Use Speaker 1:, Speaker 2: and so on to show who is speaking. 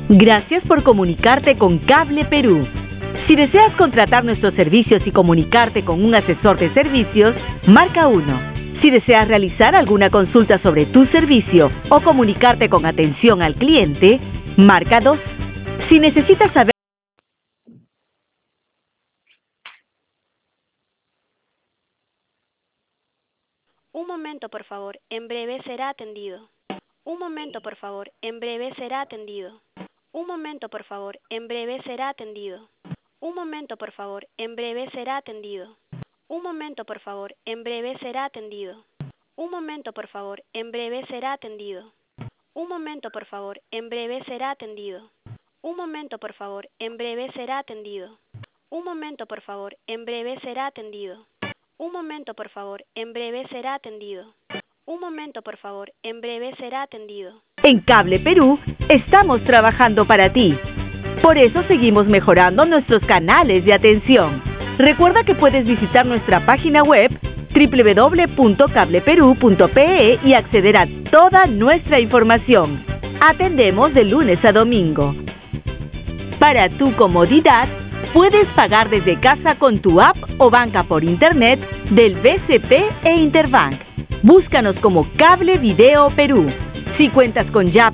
Speaker 1: Gracias por comunicarte con Cable Perú. Si deseas contratar nuestros servicios y comunicarte con un asesor de servicios, marca 1. Si deseas realizar alguna consulta sobre tu servicio o comunicarte con atención al cliente, marca 2. Si necesitas saber...
Speaker 2: Un momento, por favor. En breve será atendido. Un momento, por favor. En breve será atendido. Un momento, por favor. En breve será atendido. Un momento, por favor. En breve será atendido. Un momento, por favor. En breve será atendido. Un momento, por favor. En breve será atendido. Un momento, por favor. En breve será atendido. Un momento, por favor. En breve será atendido. Un momento, por favor. En breve será atendido. Un momento, por favor. En breve será atendido. Un momento, por favor. En breve será atendido.
Speaker 1: En Cable Perú estamos trabajando para ti. Por eso seguimos mejorando nuestros canales de atención. Recuerda que puedes visitar nuestra página web www.cableperu.pe y acceder a toda nuestra información. Atendemos de lunes a domingo. Para tu comodidad, puedes pagar desde casa con tu app o banca por internet del BCP e Interbank. Búscanos como Cable Video Perú. Si cuentas con Yape